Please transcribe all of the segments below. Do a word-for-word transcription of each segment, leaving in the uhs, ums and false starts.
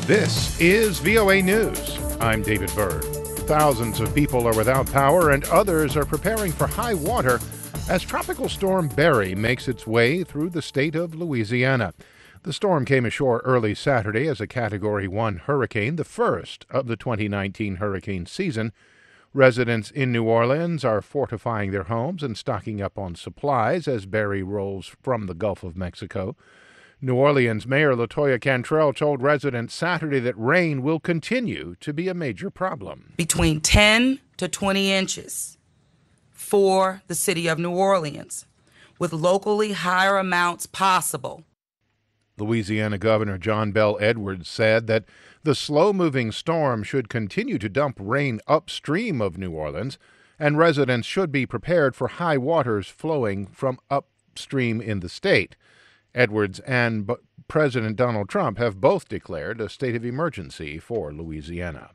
This is V O A News. I'm David Byrd. Thousands of people are without power and others are preparing for high water as Tropical Storm Barry makes its way through the state of Louisiana. The storm came ashore early Saturday as a Category one hurricane, the first of the twenty nineteen hurricane season. Residents in New Orleans are fortifying their homes and stocking up on supplies as Barry rolls from the Gulf of Mexico. New Orleans Mayor LaToya Cantrell told residents Saturday that rain will continue to be a major problem. Between ten to twenty inches for the city of New Orleans, with locally higher amounts possible. Louisiana Governor John Bel Edwards said that the slow-moving storm should continue to dump rain upstream of New Orleans, and residents should be prepared for high waters flowing from upstream in the state. Edwards and B- President Donald Trump have both declared a state of emergency for Louisiana.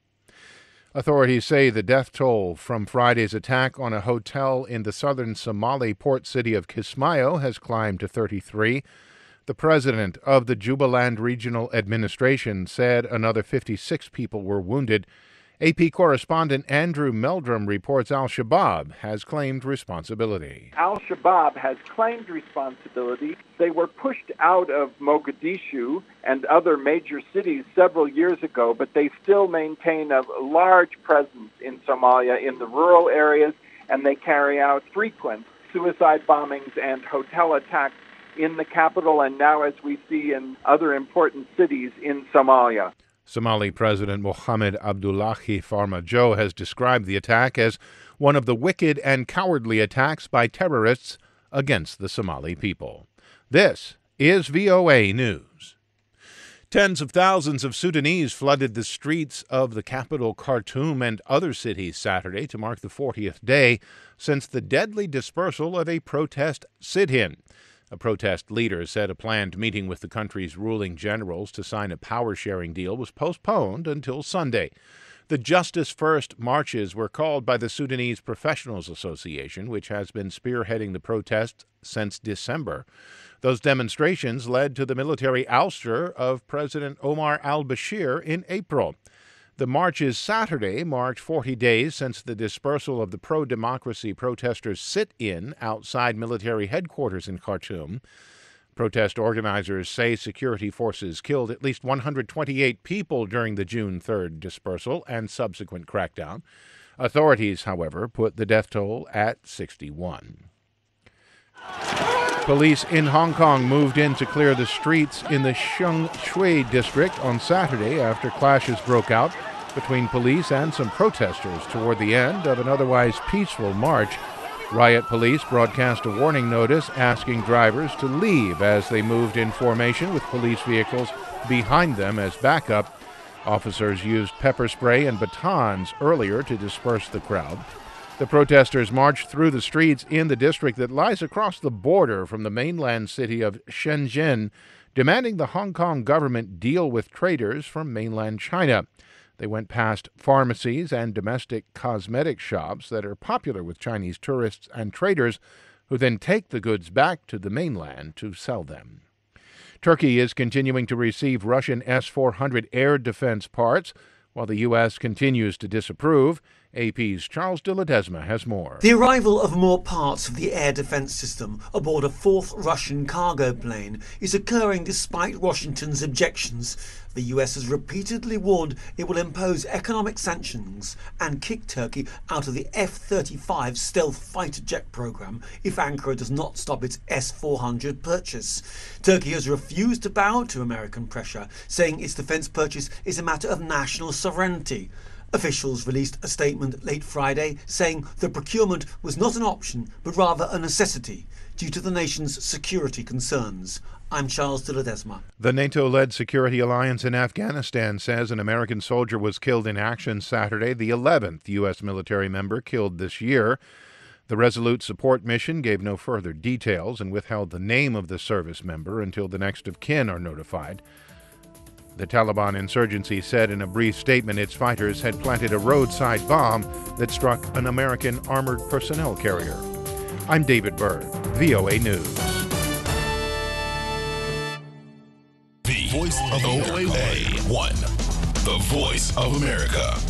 Authorities say the death toll from Friday's attack on a hotel in the southern Somali port city of Kismayo has climbed to thirty-three. The president of the Jubaland Regional Administration said another fifty-six people were wounded. A P correspondent Andrew Meldrum reports Al-Shabaab has claimed responsibility. Al-Shabaab has claimed responsibility. They were pushed out of Mogadishu and other major cities several years ago, but they still maintain a large presence in Somalia in the rural areas, and they carry out frequent suicide bombings and hotel attacks in the capital and now, as we see, in other important cities in Somalia. Somali President Mohamed Abdullahi Farmajo has described the attack as one of the wicked and cowardly attacks by terrorists against the Somali people. This is V O A News. Tens of thousands of Sudanese flooded the streets of the capital Khartoum and other cities Saturday to mark the fortieth day since the deadly dispersal of a protest sit-in. A protest leader said a planned meeting with the country's ruling generals to sign a power-sharing deal was postponed until Sunday. The Justice First marches were called by the Sudanese Professionals Association, which has been spearheading the protests since December. Those demonstrations led to the military ouster of President Omar al-Bashir in April. The marches Saturday marked forty days since the dispersal of the pro-democracy protesters' sit-in outside military headquarters in Khartoum. Protest organizers say security forces killed at least one hundred twenty-eight people during the June third dispersal and subsequent crackdown. Authorities, however, put the death toll at sixty-one. Police in Hong Kong moved in to clear the streets in the Sheung Shui district on Saturday after clashes broke out between police and some protesters toward the end of an otherwise peaceful march. Riot police broadcast a warning notice asking drivers to leave as they moved in formation with police vehicles behind them as backup. Officers used pepper spray and batons earlier to disperse the crowd. The protesters marched through the streets in the district that lies across the border from the mainland city of Shenzhen, demanding the Hong Kong government deal with traders from mainland China. They went past pharmacies and domestic cosmetic shops that are popular with Chinese tourists and traders who then take the goods back to the mainland to sell them. Turkey is continuing to receive Russian S four hundred air defense parts, while the U S continues to disapprove. A P's Charles de Ledesma has more. The arrival of more parts of the air defense system aboard a fourth Russian cargo plane is occurring despite Washington's objections. The U S has repeatedly warned it will impose economic sanctions and kick Turkey out of the F thirty-five stealth fighter jet program if Ankara does not stop its S four hundred purchase. Turkey has refused to bow to American pressure, saying its defense purchase is a matter of national sovereignty. Officials released a statement late Friday saying the procurement was not an option but rather a necessity due to the nation's security concerns. I'm Charles de Ledesma. The NATO-led security alliance in Afghanistan says an American soldier was killed in action Saturday, the eleventh U S military member killed this year. The Resolute Support Mission gave no further details and withheld the name of the service member until the next of kin are notified. The Taliban insurgency said in a brief statement its fighters had planted a roadside bomb that struck an American armored personnel carrier. I'm David Byrd, V O A News. voice of O A one. The voice of America.